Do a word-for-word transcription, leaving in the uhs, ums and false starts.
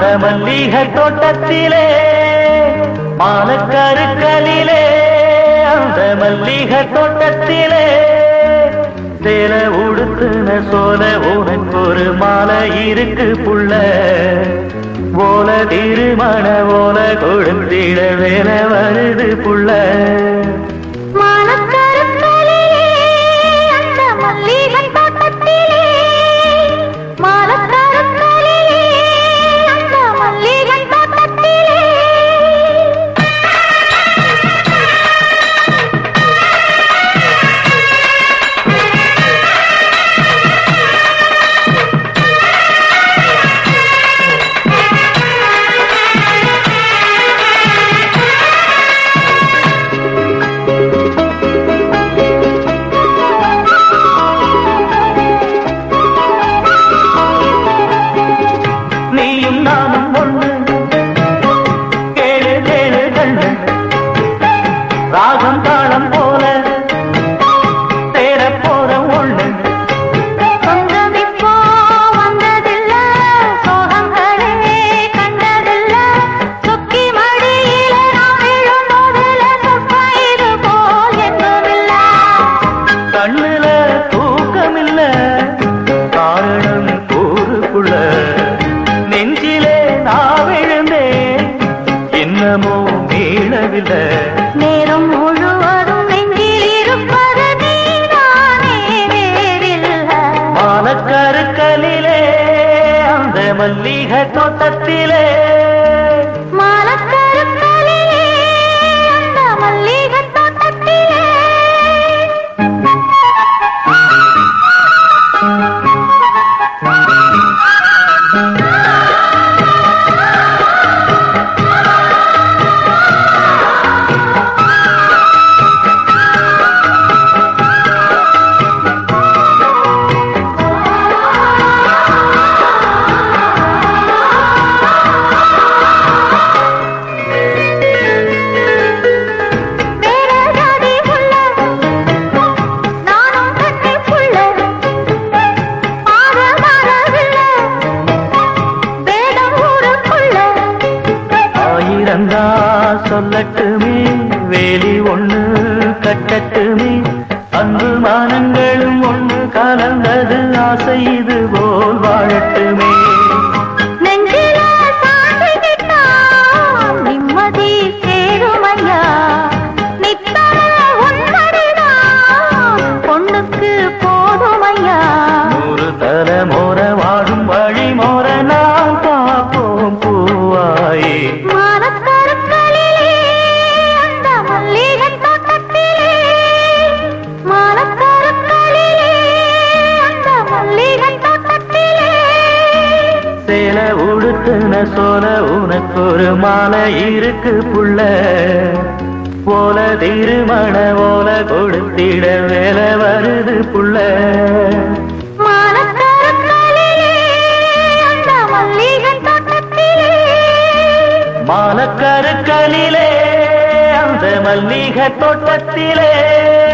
மல்லிகை தோட்டத்திலே மாலக்கருக்களிலே அந்த மல்லிகை தோட்டத்திலே சேல உடுத்துன சோல உனக்கு ஒரு மாலை இருக்கு புள்ள ஓல திருமண ஓல கொடுத்திட வேல வருது புள்ள ராகம் தாளம் போல சேர போற ஒண்ணு சொந்தமிப்போ வந்ததில்ல சோகங்களே கண்டதில்ல சுக்கி மடியில நாம் விழும்போதில சொற்பது போல் எங்குமில்ல கண்ணுல தூக்கமில்ல காரணம் கூறுக்குள்ள நெஞ்சிலே நான் விழுந்தேன் என்னமோ மீளவில்லை நேரம் முழுவதும் நெஞ்சில் இருப்பது நீதானே வேறில்ல மாலக்கருக்களிலே அந்த மல்லிகை தோட்டத்திலே மாலக்கருக்களிலே அந்த மல்லிகை தோட்டத்திலே சொல்லட்டுமே வேலி ஒண்ணு கட்டட்டுமே அன்பு மானங்களும் ஒண்ணு கலந்தது ஆசை இது போல் வாழட்டுமே நெஞ்சில சாந்திக்கிட்டா நிம்மதி சேருமையா நித்தர உன்மடிதான் பொண்ணுக்கு போதுமையா நூறு தலைமோர வாழும் வழி மோர நாம் பார்ப்போம் பூவாயே சேல உடுத்துன சோல உனக்கு ஒரு மாலை இருக்கு புள்ள போல திருமண ஓல கொடுத்திட வேல வருது புள்ள மாலக்கருக்களிலே அந்த மல்லிகை தோட்டத்திலே